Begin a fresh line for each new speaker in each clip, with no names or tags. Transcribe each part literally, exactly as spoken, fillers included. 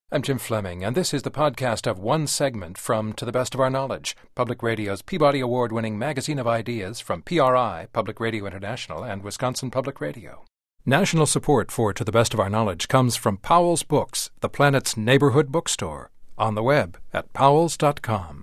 I'm Jim Fleming, and this is the podcast of one segment from To the Best of Our Knowledge, Public Radio's Peabody Award-winning magazine of ideas from P R I, Public Radio International, and Wisconsin Public Radio. National support for To the Best of Our Knowledge comes from Powell's Books, the planet's neighborhood bookstore, on the web at powells dot com.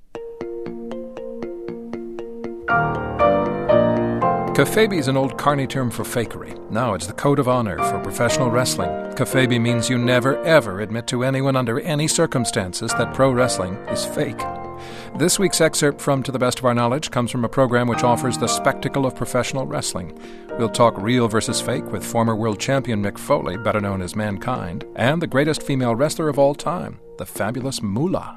Kayfabe is an old Carney term for fakery. Now it's the code of honor for professional wrestling. Kayfabe means you never, ever admit to anyone under any circumstances that pro wrestling is fake. This week's excerpt from To the Best of Our Knowledge comes from a program which offers the spectacle of professional wrestling. We'll talk real versus fake with former world champion Mick Foley, better known as Mankind, and the greatest female wrestler of all time, the fabulous Moolah.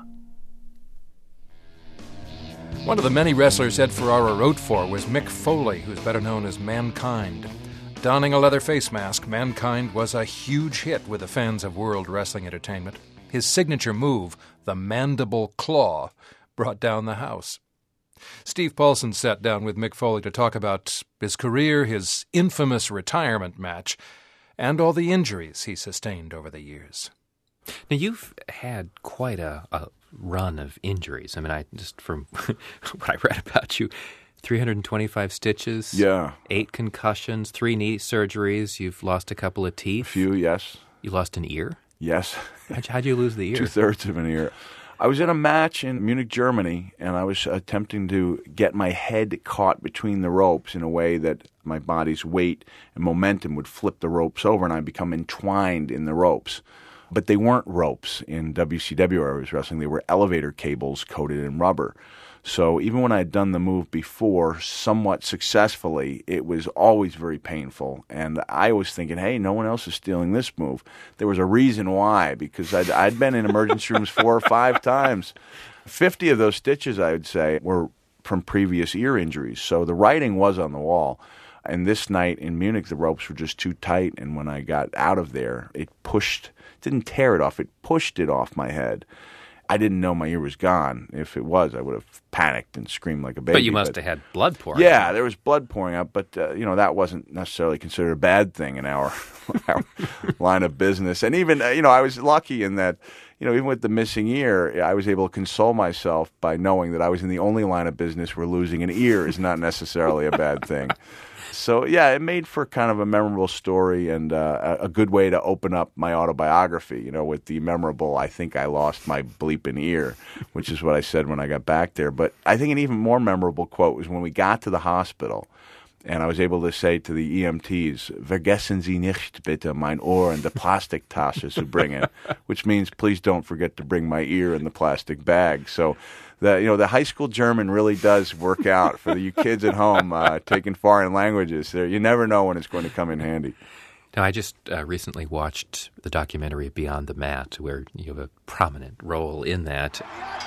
One of the many wrestlers Ed Ferrara wrote for was Mick Foley, who's better known as Mankind. Donning a leather face mask, Mankind was a huge hit with the fans of World Wrestling Entertainment. His signature move, the Mandible Claw, brought down the house. Steve Paulson sat down with Mick Foley to talk about his career, his infamous retirement match, and all the injuries he sustained over the years.
Now, you've had quite a, a run of injuries. I mean, I just from what I read about you, three hundred twenty-five stitches,
yeah,
eight concussions, three knee surgeries. You've lost a couple of teeth.
A few, yes.
You lost an ear?
Yes.
How'd, how'd you lose the ear?
Two-thirds of an ear. I was in a match in Munich, Germany, and I was attempting to get my head caught between the ropes in a way that my body's weight and momentum would flip the ropes over, and I'd become entwined in the ropes. But they weren't ropes in W C W where I was wrestling. They were elevator cables coated in rubber. So even when I had done the move before somewhat successfully, it was always very painful. And I was thinking, hey, no one else is stealing this move. There was a reason why, because I'd, I'd been in emergency rooms four or five times. fifty of those stitches, I would say, were from previous ear injuries. So the writing was on the wall. And this night in Munich, the ropes were just too tight. And when I got out of there, it pushed, didn't tear it off, it pushed it off my head. I didn't know my ear was gone. If it was, I would have panicked and screamed like a baby.
But you must but, have had blood pouring
Yeah,
out.
There was blood pouring out, but uh, you know that wasn't necessarily considered a bad thing in our, our line of business. And even, uh, you know, I was lucky in that, you know, even with the missing ear, I was able to console myself by knowing that I was in the only line of business where losing an ear is not necessarily a bad thing. So, yeah, it made for kind of a memorable story and uh, a good way to open up my autobiography, you know, with the memorable, I think I lost my bleeping ear, which is what I said when I got back there. But I think an even more memorable quote was when we got to the hospital and I was able to say to the E M Ts, "Vergessen Sie nicht bitte mein Ohr in die Plastiktasche zu bringen," which means please don't forget to bring my ear in the plastic bag. So, the you know the high school German really does work out for you kids at home uh, taking foreign languages. There, you never know when it's going to come in handy.
Now, I just uh, recently watched the documentary Beyond the Mat, where you have a prominent role in that.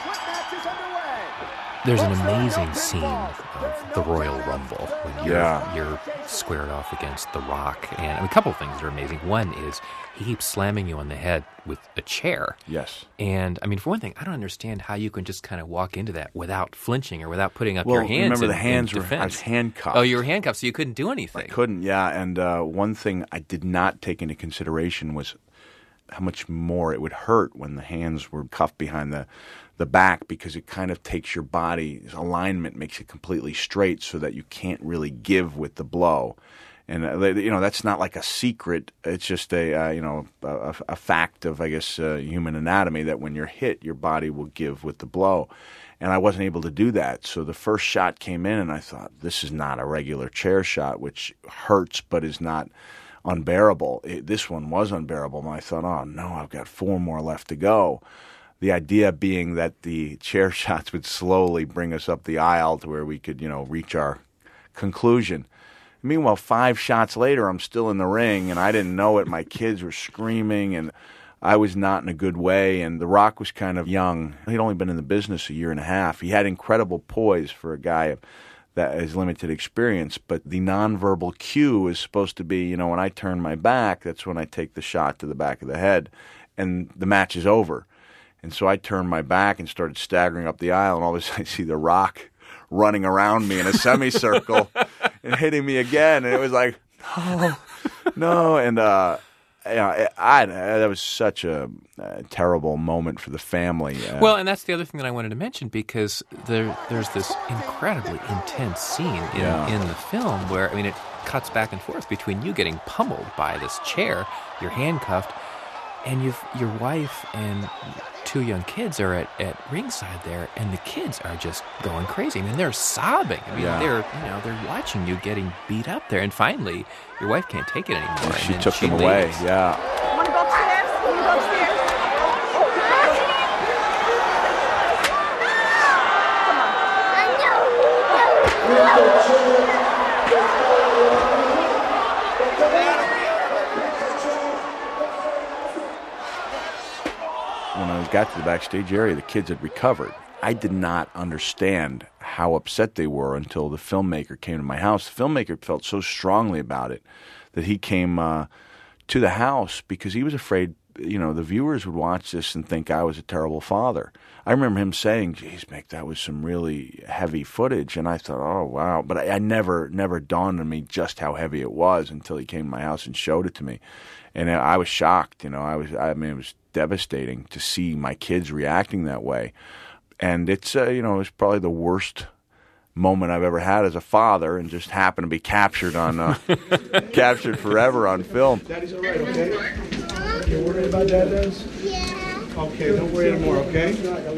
There's an amazing scene of the Royal Rumble when you're,
yeah.
you're squared off against The Rock. And I mean, a couple of things that are amazing. One is he keeps slamming you on the head with a chair.
Yes.
And, I mean, for one thing, I don't understand how you can just kind of walk into that without flinching or without putting up
well,
your hands
remember
in,
the hands
in
were,
defense.
I was handcuffed.
Oh, you were handcuffed, so you couldn't do anything.
I couldn't, yeah. And uh, one thing I did not take into consideration was how much more it would hurt when the hands were cuffed behind the the back, because it kind of takes your body's alignment, makes it completely straight so that you can't really give with the blow. And, uh, you know, that's not like a secret. It's just a, uh, you know, a, a fact of, I guess, uh, human anatomy that when you're hit, your body will give with the blow. And I wasn't able to do that. So the first shot came in and I thought, this is not a regular chair shot, which hurts but is not unbearable. It, this one was unbearable. And I thought, oh, no, I've got four more left to go. The idea being that the chair shots would slowly bring us up the aisle to where we could, you know, reach our conclusion. Meanwhile, five shots later, I'm still in the ring, and I didn't know it. My kids were screaming, and I was not in a good way. And The Rock was kind of young. He'd only been in the business a year and a half. He had incredible poise for a guy that has limited experience, but the nonverbal cue is supposed to be, you know, when I turn my back, that's when I take the shot to the back of the head, and the match is over. And so I turned my back and started staggering up the aisle, and all of a sudden I see The Rock running around me in a semicircle and hitting me again. And it was like, no, no. And uh, you know, I, I, that was such a, a terrible moment for the family. Uh,
Well, and that's the other thing that I wanted to mention, because there there's this incredibly intense scene in,
Yeah.
in the film where, I mean, it cuts back and forth between you getting pummeled by this chair, you're handcuffed, and you've your wife and two young kids are at, at ringside there, and the kids are just going crazy. I mean, they're sobbing. I mean,
Yeah.
they're you know they're watching you getting beat up there, and finally, your wife can't take it anymore. and
she
then
took
she
them away.
leaves.
Yeah.
Want to go upstairs? Want to go upstairs?
When I got to the backstage area, the kids had recovered. I did not understand how upset they were until the filmmaker came to my house. The filmmaker felt so strongly about it that he came uh, to the house because he was afraid, you know, the viewers would watch this and think I was a terrible father. I remember him saying, geez, Mick, that was some really heavy footage. And I thought, oh, wow. But I, I never, never dawned on me just how heavy it was until he came to my house and showed it to me. And I was shocked, you know, I was, I mean, it was devastating to see my kids reacting that way. And it's, uh, you know, it was probably the worst moment I've ever had as a father, and just happened to be captured on, uh, captured forever on film.
Daddy's all right, okay? You're worried about Dad, Daz? Yeah. Okay, don't worry anymore, okay?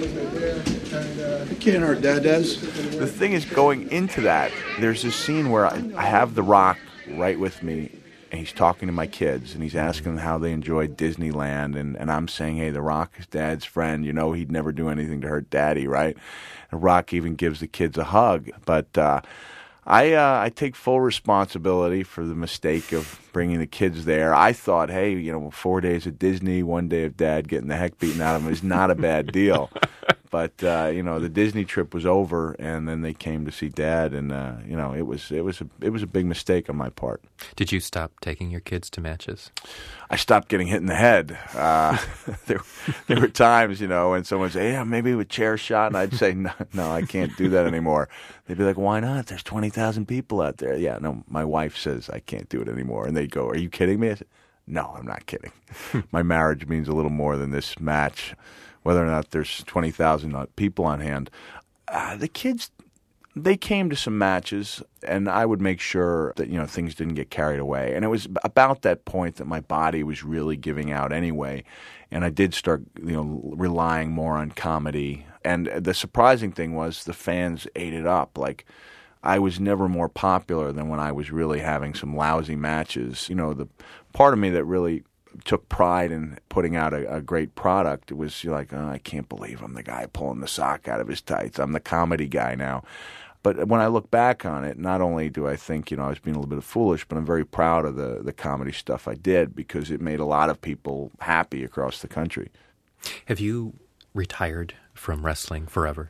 It can't hurt Dad, Daz.
The thing is, going into that, there's this scene where I, I have The Rock right with me, and he's talking to my kids, and he's asking them how they enjoyed Disneyland, and, and I'm saying, hey, The Rock is Dad's friend. You know he'd never do anything to hurt Daddy, right? And Rock even gives the kids a hug. But uh, I uh, I take full responsibility for the mistake of bringing the kids there. I thought, hey, you know, four days at Disney, one day of Dad getting the heck beaten out of him is not a bad deal. But uh, you know, the Disney trip was over, and then they came to see Dad, and uh, you know, it was it was a it was a big mistake on my part.
Did you stop taking your kids to matches?
I stopped getting hit in the head. Uh, there, there were times, you know, when someone would say, yeah, maybe with chair shot, and I'd say, no, no, I can't do that anymore. They'd be like, why not? There's twenty thousand people out there. Yeah, no, my wife says I can't do it anymore. And they'd go, are you kidding me? I said, no, I'm not kidding. My marriage means a little more than this match, whether or not there's twenty thousand people on hand. Uh, the kids, they came to some matches, and I would make sure that, you know, things didn't get carried away. And it was about that point that my body was really giving out anyway, and I did start, you know, relying more on comedy. And the surprising thing was the fans ate it up. Like, I was never more popular than when I was really having some lousy matches. You know, the part of me that really took pride in putting out a, a great product, it was like, oh, I can't believe I'm the guy pulling the sock out of his tights. I'm the comedy guy now. But when I look back on it, not only do I think, you know, I was being a little bit foolish, but I'm very proud of the, the comedy stuff I did, because it made a lot of people happy across the country.
Have you retired from wrestling forever?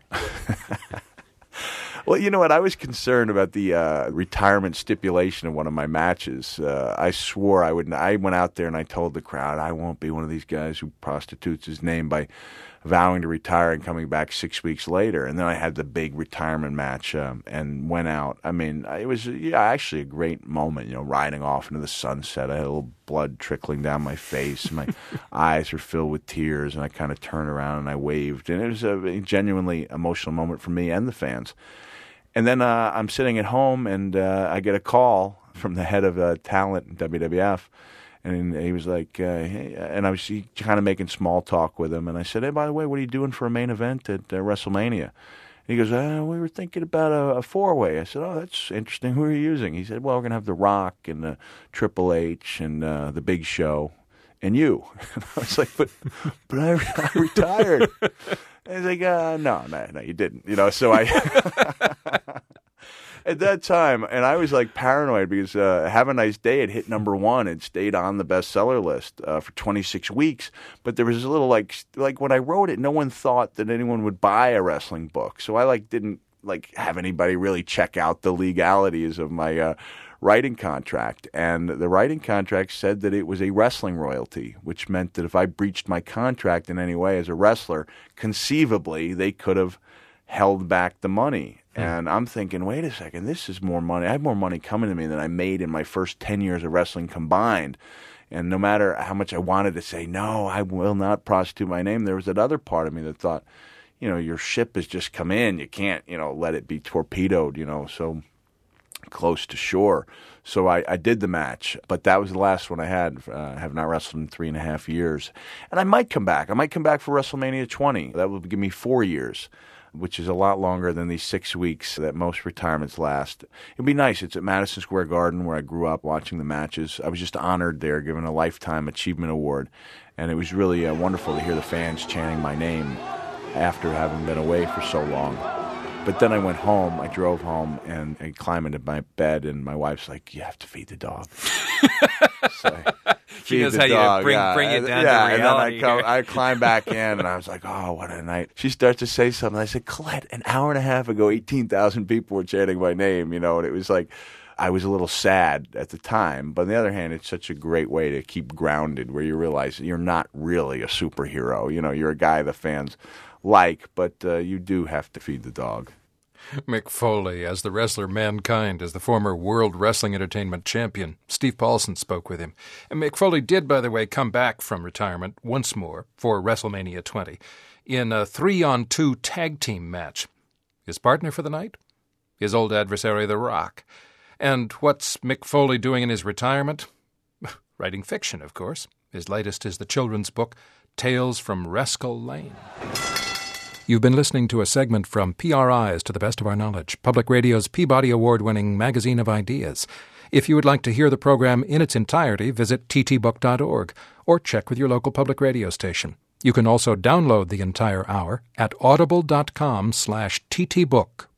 Well, you know what? I was concerned about the uh, retirement stipulation of one of my matches. Uh, I swore I would. I went out there and I told the crowd, I won't be one of these guys who prostitutes his name by vowing to retire and coming back six weeks later. And then I had the big retirement match um, and went out. I mean, it was yeah, actually a great moment, you know, riding off into the sunset. I had a little blood trickling down my face. My eyes were filled with tears, and I kind of turned around and I waved. And it was a genuinely emotional moment for me and the fans. And then uh, I'm sitting at home, and uh, I get a call from the head of uh, talent in W W F, and he was like, uh, hey, and I was kind of making small talk with him, and I said, hey, by the way, what are you doing for a main event at uh, WrestleMania? And he goes, uh, we were thinking about a, a four-way. I said, oh, that's interesting. Who are you using? He said, well, we're going to have The Rock and uh, Triple H and uh, The Big Show and you. And I was like, but, but I, I retired. And he's like, uh, no, no, no, you didn't. You know, so I, at that time, and I was like paranoid because uh, Have a Nice Day had hit number one and stayed on the bestseller list uh, for twenty-six weeks. But there was a little like, like when I wrote it, no one thought that anyone would buy a wrestling book. So I like didn't like have anybody really check out the legalities of my uh, writing contract. And the writing contract said that it was a wrestling royalty, which meant that if I breached my contract in any way as a wrestler, conceivably they could have held back the money. And I'm thinking, wait a second, this is more money. I have more money coming to me than I made in my first ten years of wrestling combined. And no matter how much I wanted to say, no, I will not prostitute my name, there was that other part of me that thought, you know, your ship has just come in. You can't, you know, let it be torpedoed, you know, so close to shore. So I, I did the match, but that was the last one I had. Uh, I have not wrestled in three and a half years. And I might come back. I might come back for WrestleMania twenty. That would give me four years, which is a lot longer than these six weeks that most retirements last. It'd be nice. It's at Madison Square Garden where I grew up watching the matches. I was just honored there, given a Lifetime Achievement Award. And it was really uh, wonderful to hear the fans chanting my name after having been away for so long. But then I went home, I drove home, and I climbed into my bed, and my wife's like, you have to feed the dog. So I
She knows
the
how
dog,
you bring,
yeah.
bring it down
yeah,
to reality.
And then I, come, I climb back in, and I was like, oh, what a night. She starts to say something. I said, Colette, an hour and a half ago, eighteen thousand people were chanting my name, you know, and it was like, I was a little sad at the time. But on the other hand, it's such a great way to keep grounded where you realize you're not really a superhero. You know, you're a guy the fans like, but uh, you do have to feed the dog.
Mick Foley as the wrestler Mankind, as the former World Wrestling Entertainment champion. Steve Paulson spoke with him. And Mick Foley did, by the way, come back from retirement once more for WrestleMania twenty in a three-on-two tag team match. His partner for the night? His old adversary, The Rock. And what's Mick Foley doing in his retirement? Writing fiction, of course. His latest is the children's book, Tales from Rascal Lane. You've been listening to a segment from P R I's To the Best of Our Knowledge, Public Radio's Peabody Award-winning magazine of ideas. If you would like to hear the program in its entirety, visit t t book dot org or check with your local public radio station. You can also download the entire hour at audible dot com slash ttbook.